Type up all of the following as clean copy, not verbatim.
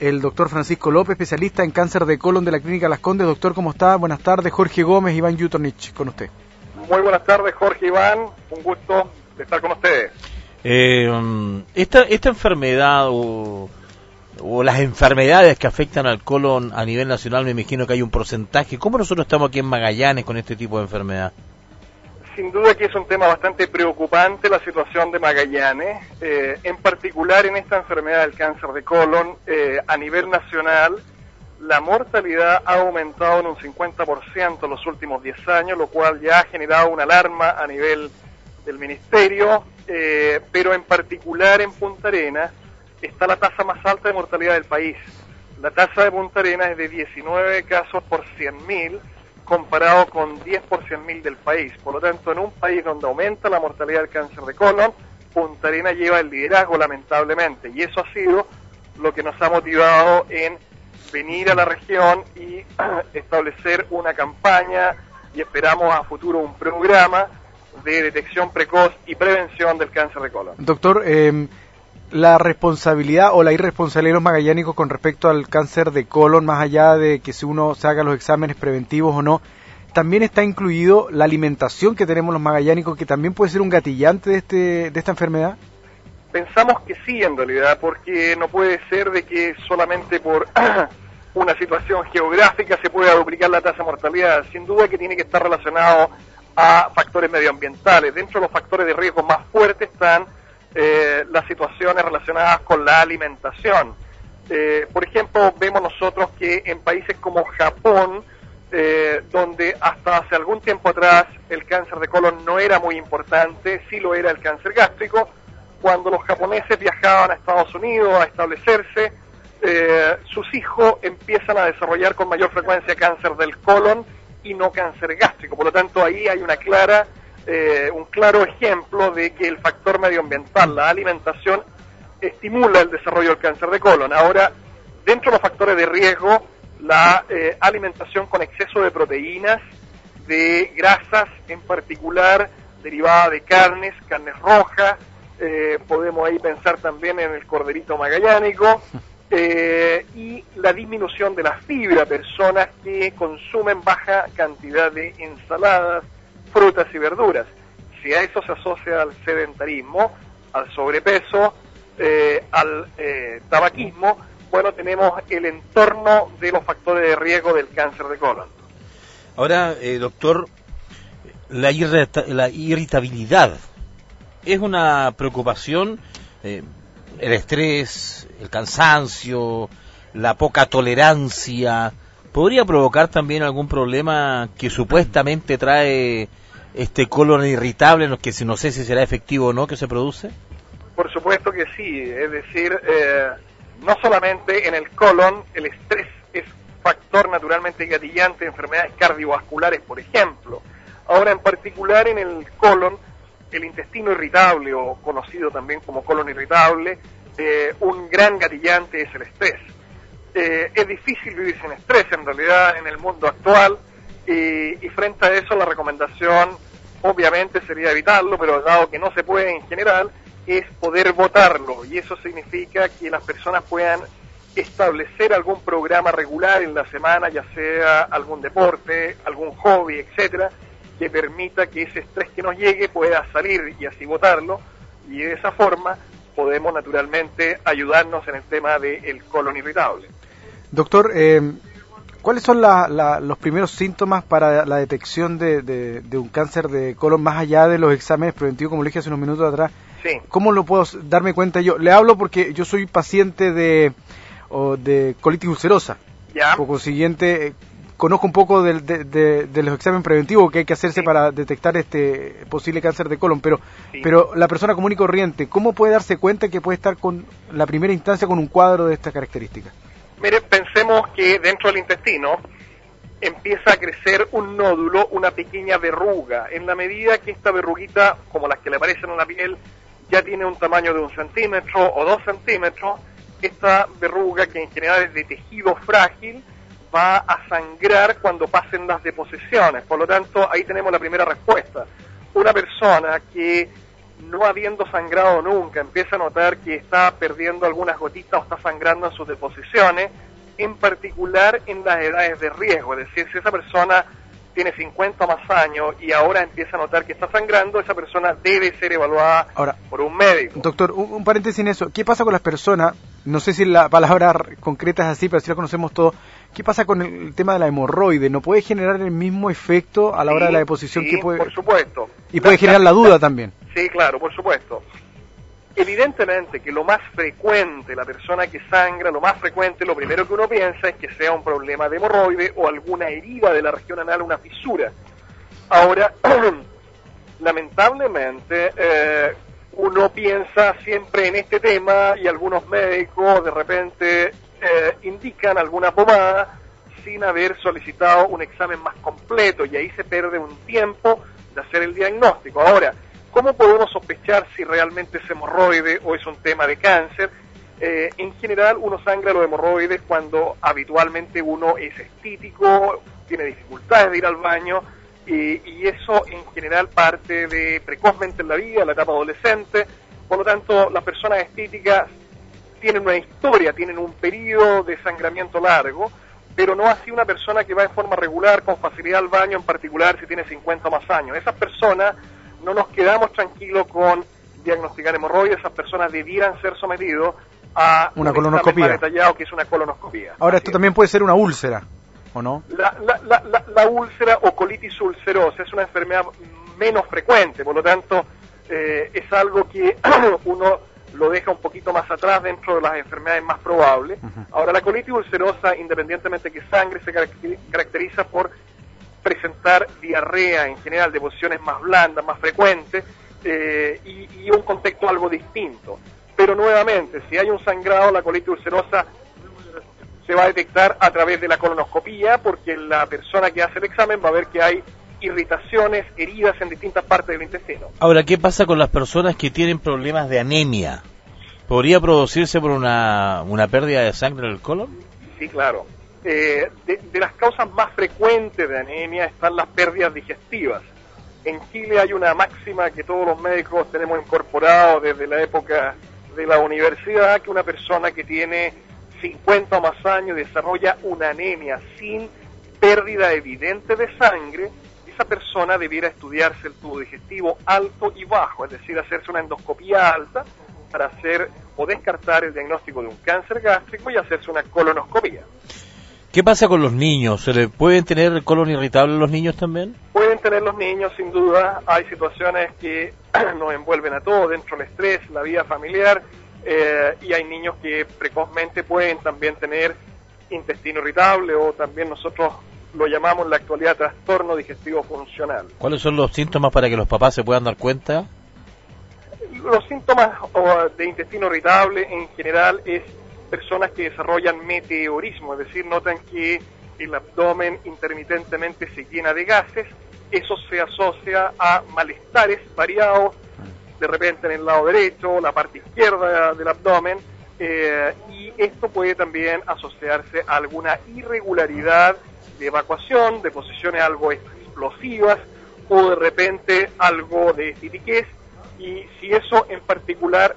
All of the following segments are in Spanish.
el doctor Francisco López, especialista en cáncer de colon de la Clínica Las Condes. Doctor, ¿cómo está? Buenas tardes. Jorge Gómez, Iván Yutornich, con usted. Muy buenas tardes, Jorge, Iván. Un gusto de estar con ustedes. Esta enfermedad o las enfermedades que afectan al colon a nivel nacional, me imagino que hay un porcentaje. ¿Cómo nosotros estamos aquí en Magallanes con este tipo de enfermedad? Sin duda que es un tema bastante preocupante la situación de Magallanes, en particular en esta enfermedad del cáncer de colon. A nivel nacional, la mortalidad ha aumentado en un 50% en los últimos 10 años, lo cual ya ha generado una alarma a nivel del Ministerio, pero en particular en Punta Arenas está la tasa más alta de mortalidad del país. La tasa de Punta Arenas es de 19 casos por 100.000, comparado con 10 por 100.000 del país. Por lo tanto, en un país donde aumenta la mortalidad del cáncer de colon, Punta Arenas lleva el liderazgo, lamentablemente, y eso ha sido lo que nos ha motivado en venir a la región y establecer una campaña, y esperamos a futuro un programa de detección precoz y prevención del cáncer de colon. Doctor, la responsabilidad o la irresponsabilidad de los magallánicos con respecto al cáncer de colon, más allá de que si uno se haga los exámenes preventivos o no, también está incluido la alimentación que tenemos los magallánicos, que también puede ser un gatillante de esta enfermedad. Pensamos que sí, en realidad, porque no puede ser de que solamente por una situación geográfica se pueda duplicar la tasa de mortalidad. Sin duda que tiene que estar relacionado a factores medioambientales. Dentro de los factores de riesgo más fuertes están las situaciones relacionadas con la alimentación. Por ejemplo, vemos nosotros que en países como Japón, donde hasta hace algún tiempo atrás el cáncer de colon no era muy importante, sí lo era el cáncer gástrico. Cuando los japoneses viajaban a Estados Unidos a establecerse, sus hijos empiezan a desarrollar con mayor frecuencia cáncer del colon y no cáncer gástrico. Por lo tanto, ahí hay un claro ejemplo de que el factor medioambiental, la alimentación, estimula el desarrollo del cáncer de colon. Ahora, dentro de los factores de riesgo, la alimentación con exceso de proteínas, de grasas, en particular derivada de carnes rojas, podemos ahí pensar también en el corderito magallánico, y la disminución de la fibra, personas que consumen baja cantidad de ensaladas, frutas y verduras. Si a eso se asocia al sedentarismo, al sobrepeso, al tabaquismo, bueno, tenemos el entorno de los factores de riesgo del cáncer de colon. Ahora, doctor, la irritabilidad es una preocupación, el estrés, el cansancio, la poca tolerancia, ¿podría provocar también algún problema que supuestamente trae este colon irritable, que no sé si será efectivo o no, que se produce? Por supuesto que sí, es decir, no solamente en el colon, el estrés es factor naturalmente gatillante de enfermedades cardiovasculares, por ejemplo. Ahora, en particular en el colon, el intestino irritable, o conocido también como colon irritable, un gran gatillante es el estrés. Es difícil vivir sin estrés, en realidad, en el mundo actual, y frente a eso la recomendación obviamente sería evitarlo, pero dado que no se puede en general, es poder botarlo, y eso significa que las personas puedan establecer algún programa regular en la semana, ya sea algún deporte, algún hobby, etcétera, que permita que ese estrés que nos llegue pueda salir y así botarlo, y de esa forma podemos naturalmente ayudarnos en el tema del colon irritable. Doctor, ¿cuáles son los primeros síntomas para la detección de un cáncer de colon, más allá de los exámenes preventivos, como le dije hace unos minutos atrás? Sí. ¿Cómo lo puedo darme cuenta yo? Le hablo porque yo soy paciente de colitis ulcerosa. Ya. Por consiguiente, conozco un poco de los exámenes preventivos que hay que hacerse, sí, para detectar este posible cáncer de colon, pero la persona común y corriente, ¿cómo puede darse cuenta que puede estar con la primera instancia con un cuadro de estas características? Mire, pensemos que dentro del intestino empieza a crecer un nódulo, una pequeña verruga. En la medida que esta verruguita, como las que le aparecen en la piel, ya tiene un tamaño de 1 centímetro o 2 centímetros, esta verruga, que en general es de tejido frágil, va a sangrar cuando pasen las deposiciones. Por lo tanto, ahí tenemos la primera respuesta. Una persona que no habiendo sangrado nunca, empieza a notar que está perdiendo algunas gotitas o está sangrando en sus deposiciones, en particular en las edades de riesgo, es decir, si esa persona tiene 50 o más años y ahora empieza a notar que está sangrando, esa persona debe ser evaluada ahora por un médico. Doctor, un paréntesis en eso. ¿Qué pasa con las personas? No sé si la palabra concreta es así, pero si la conocemos todos. ¿Qué pasa con el tema de la hemorroide? ¿No puede generar el mismo efecto a la hora de la deposición que puede? Por supuesto. Y puede generar la duda también. Sí, claro, por supuesto. Evidentemente que lo más frecuente, la persona que sangra, lo más frecuente, lo primero que uno piensa es que sea un problema de hemorroide o alguna herida de la región anal, una fisura. Ahora, lamentablemente, uno piensa siempre en este tema y algunos médicos de repente indican alguna pomada sin haber solicitado un examen más completo y ahí se pierde un tiempo de hacer el diagnóstico. Ahora, ¿cómo podemos sospechar si realmente es hemorroide o es un tema de cáncer? En general, uno sangra los hemorroides cuando habitualmente uno es estítico, tiene dificultades de ir al baño, y eso en general parte de precozmente en la vida, la etapa adolescente. Por lo tanto, las personas estíticas tienen una historia, tienen un periodo de sangramiento largo, pero no así una persona que va en forma regular, con facilidad al baño, en particular si tiene 50 o más años. Esas personas no nos quedamos tranquilos con diagnosticar hemorroides, esas personas debieran ser sometidos a una un colonoscopia examen más detallado, que es una colonoscopia. Ahora, esto también puede ser una úlcera, ¿o no? La úlcera o colitis ulcerosa es una enfermedad menos frecuente, por lo tanto, es algo que uno lo deja un poquito más atrás dentro de las enfermedades más probables. Ahora, la colitis ulcerosa, independientemente que sangre, se caracteriza por presentar diarrea en general, deposiciones más blandas, más frecuentes, y un contexto algo distinto. Pero nuevamente, si hay un sangrado, la colitis ulcerosa se va a detectar a través de la colonoscopía, porque la persona que hace el examen va a ver que hay irritaciones, heridas en distintas partes del intestino. Ahora, ¿qué pasa con las personas que tienen problemas de anemia? ¿Podría producirse por una pérdida de sangre en el colon? Sí, claro. De las causas más frecuentes de anemia están las pérdidas digestivas. En Chile hay una máxima que todos los médicos tenemos incorporado desde la época de la universidad, que una persona que tiene 50 o más años desarrolla una anemia sin pérdida evidente de sangre, esa persona debiera estudiarse el tubo digestivo alto y bajo, es decir, hacerse una endoscopía alta para hacer o descartar el diagnóstico de un cáncer gástrico y hacerse una colonoscopía. ¿Qué pasa con los niños? ¿Se le pueden tener el colon irritable a los niños también? Pueden tener los niños, sin duda. Hay situaciones que nos envuelven a todos dentro del estrés, la vida familiar, y hay niños que precozmente pueden también tener intestino irritable, o también nosotros lo llamamos en la actualidad trastorno digestivo funcional. ¿Cuáles son los síntomas para que los papás se puedan dar cuenta? Los síntomas de intestino irritable en general es personas que desarrollan meteorismo, es decir, notan que el abdomen intermitentemente se llena de gases. Eso se asocia a malestares variados, de repente en el lado derecho, la parte izquierda del abdomen, y esto puede también asociarse a alguna irregularidad de evacuación, de posiciones algo explosivas, o de repente algo de estitiquez, y si eso en particular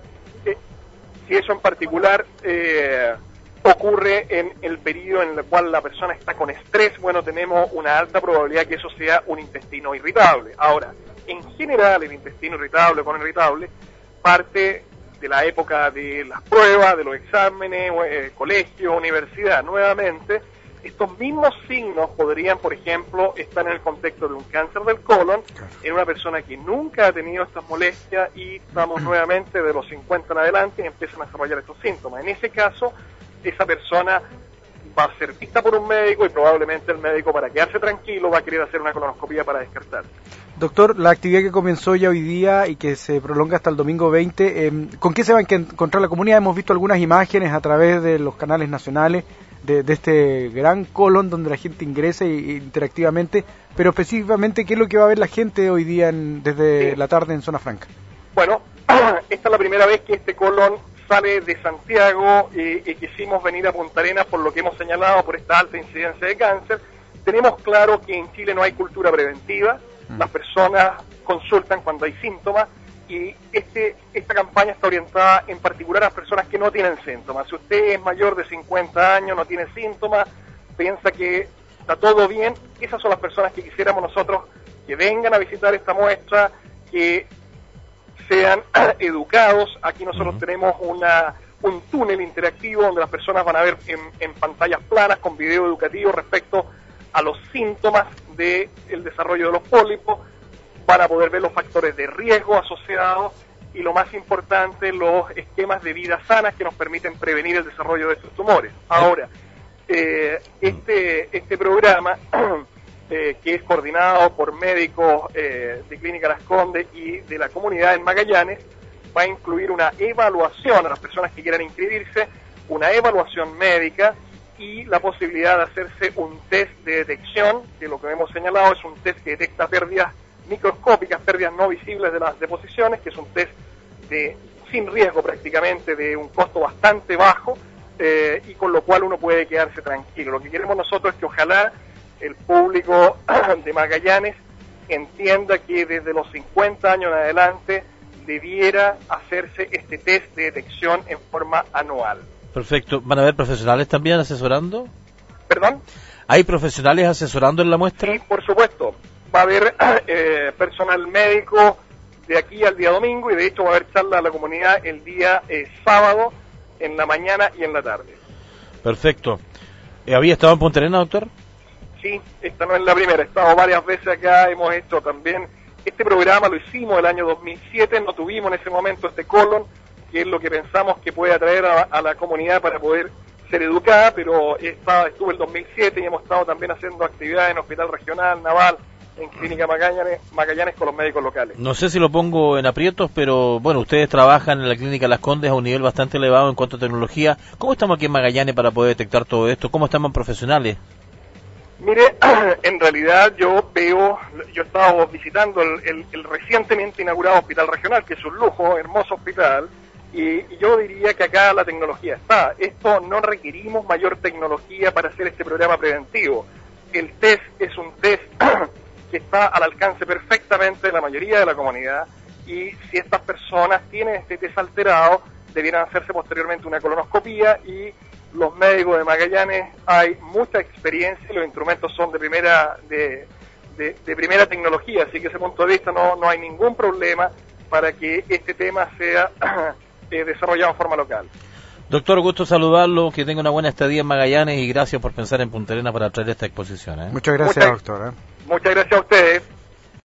ocurre en el periodo en el cual la persona está con estrés, bueno, tenemos una alta probabilidad que eso sea un intestino irritable. Ahora, en general, el intestino irritable o colon irritable parte de la época de las pruebas, de los exámenes, colegio, universidad. Nuevamente, estos mismos signos podrían, por ejemplo, estar en el contexto de un cáncer del colon, en una persona que nunca ha tenido estas molestias, y estamos nuevamente de los 50 en adelante y empiezan a desarrollar estos síntomas. En ese caso, esa persona va a ser vista por un médico y probablemente el médico, para quedarse tranquilo, va a querer hacer una colonoscopia para descartar. Doctor, la actividad que comenzó ya hoy día y que se prolonga hasta el domingo 20, ¿con qué se va a encontrar la comunidad? Hemos visto algunas imágenes a través de los canales nacionales de este gran colon donde la gente ingresa interactivamente, pero específicamente, ¿qué es lo que va a ver la gente hoy día desde la tarde en Zona Franca? Bueno, esta es la primera vez que este colon sale de Santiago, y quisimos venir a Punta Arenas por lo que hemos señalado, por esta alta incidencia de cáncer. Tenemos claro que en Chile no hay cultura preventiva, las personas consultan cuando hay síntomas, y esta campaña está orientada en particular a las personas que no tienen síntomas. Si usted es mayor de 50 años, no tiene síntomas, piensa que está todo bien, esas son las personas que quisiéramos nosotros que vengan a visitar esta muestra, que sean educados. Aquí nosotros tenemos un túnel interactivo donde las personas van a ver en pantallas planas con video educativo respecto a los síntomas del desarrollo de los pólipos, van a poder ver los factores de riesgo asociados y lo más importante, los esquemas de vida sanas que nos permiten prevenir el desarrollo de estos tumores. Ahora, este programa, que es coordinado por médicos de Clínica Las Condes y de la comunidad en Magallanes, va a incluir una evaluación a las personas que quieran inscribirse, una evaluación médica y la posibilidad de hacerse un test de detección, que lo que hemos señalado es un test que detecta pérdidas microscópicas, pérdidas no visibles de las deposiciones, que es un test sin riesgo prácticamente, de un costo bastante bajo, y con lo cual uno puede quedarse tranquilo. Lo que queremos nosotros es que ojalá el público de Magallanes entienda que desde los 50 años en adelante debiera hacerse este test de detección en forma anual. Perfecto. ¿Van a haber profesionales también asesorando? ¿Perdón? ¿Hay profesionales asesorando en la muestra? Sí, por supuesto. Va a haber personal médico de aquí al día domingo, y de hecho va a haber charla a la comunidad el día sábado en la mañana y en la tarde. Perfecto. ¿Había estado en Punta Arenas, doctor? Sí, esta no es la primera, he estado varias veces acá, hemos hecho también este programa, lo hicimos el año 2007, no tuvimos en ese momento este colon, que es lo que pensamos que puede atraer a la comunidad para poder ser educada, pero estuve el 2007 y hemos estado también haciendo actividades en Hospital Regional, Naval, en Clínica Magallanes con los médicos locales. No sé si lo pongo en aprietos, pero bueno, ustedes trabajan en la Clínica Las Condes a un nivel bastante elevado en cuanto a tecnología. ¿Cómo estamos aquí en Magallanes para poder detectar todo esto? ¿Cómo estamos profesionales? Mire, en realidad yo he estado visitando el recientemente inaugurado Hospital Regional, que es un lujo, hermoso hospital, y yo diría que acá la tecnología está. Esto no requerimos mayor tecnología para hacer este programa preventivo. El test es un test que está al alcance perfectamente de la mayoría de la comunidad, y si estas personas tienen este test alterado, debieran hacerse posteriormente una colonoscopía, y los médicos de Magallanes hay mucha experiencia y los instrumentos son de primera tecnología, así que ese punto de vista no hay ningún problema para que este tema sea desarrollado en forma local. Doctor, gusto saludarlo, que tenga una buena estadía en Magallanes y gracias por pensar en Punta Arenas para traer esta exposición. Muchas gracias, doctor. Muchas gracias a ustedes.